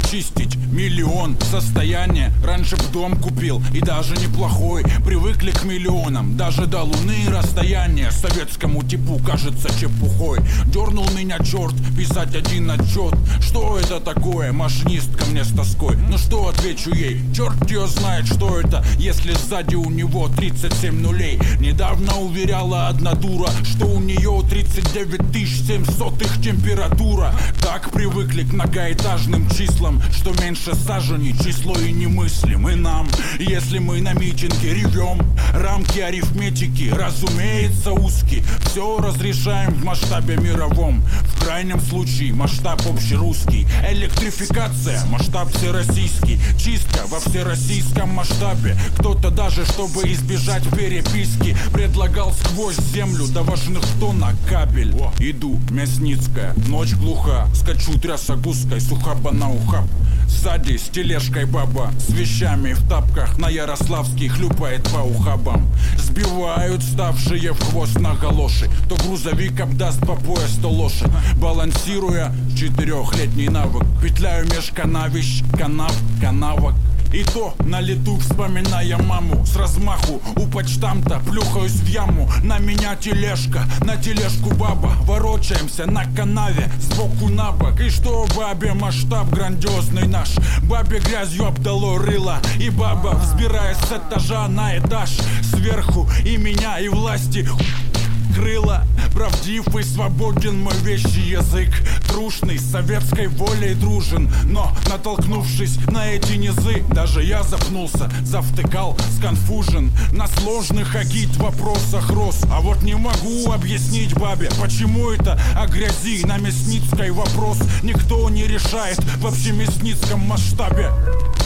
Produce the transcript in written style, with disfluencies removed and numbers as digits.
чистить миллион. Состояние раньше б дом купил, и даже неплохой. Привыкли к миллионам, даже до луны расстояние советскому типу кажется чепухой. Дернул меня черт писать один отчет. Что это такое? Машинистка мне с тоской. Ну что отвечу ей? Черт ее знает, что это, если сзади у него 37 нулей. Недавно уверяла одна дура, что у нее 39 700 температура. Так привыкли к многоэтажным числам, что меньше сажени число и немыслим. И нам, если мы на митинге ревем, рамки арифметики, разумеется, узкие. Все разрешаем в масштабе мировом, в крайнем случае масштаб общерусский. Электрификация, масштаб всероссийский, чистка во всероссийском масштабе. Кто-то даже, чтобы избежать переписки, предлагал сквозь землю до важных тонна кабель. Иду, Мясницкая, ночь глуха, скачу трясогузкой с ухаба на ухаб. Сзади с тележкой баба, с вещами в тапках, на Ярославский хлюпает по ухабам. Сбивают ставшие в хвост на галоши, то грузовик обдаст по пояс, то лошадь. Балансируя, 4-летний навык, петляю меж канавищ, канавок. И то на лету, вспоминая маму, с размаху у почтамта плюхаюсь в яму. На меня тележка, на тележку баба. Ворочаемся на канаве сбоку на бок. И что бабе масштаб грандиозный наш. Бабе грязью обдало рыло, и баба, взбираясь с этажа на этаж, сверху и меня, и власти крыло. Правдив и свободен мой вещий язык, трушный, с советской волей дружен. Но, натолкнувшись на эти низы, даже я запнулся, завтыкал, сконфужен. На сложных агит вопросах рос. А вот не могу объяснить бабе, почему это о грязи на Мясницкой вопрос никто не решает в общемясницком масштабе.